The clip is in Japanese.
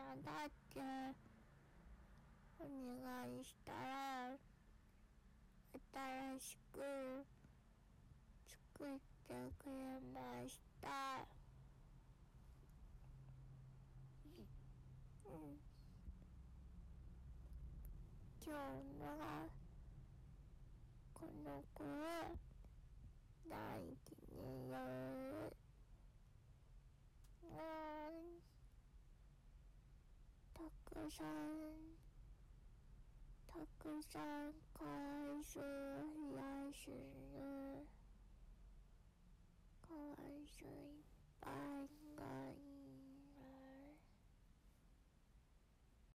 だってお願いしたら新しく作ってくれました。今日のこの声大事による。たくさん回数増やすの。回数いっぱい